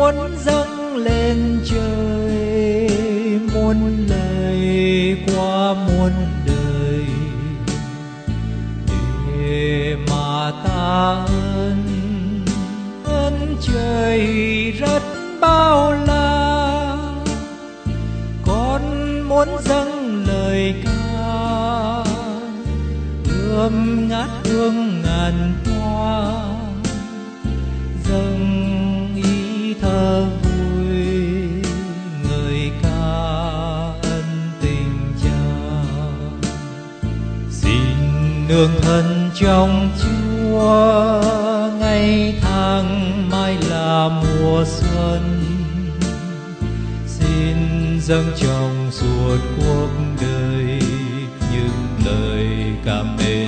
muốn dâng lên trời, muôn lời qua muôn đời, để mà ta ơn trời rất bao la. Con muốn dâng lời ca ươm ngát hương ngàn hoa, dâng ý thơ vui người ca ân tình cha. Xin nương thân trong Chúa, ngày tháng mai là mùa xuân. Xin dâng trong suốt cuộc đời những lời cảm mến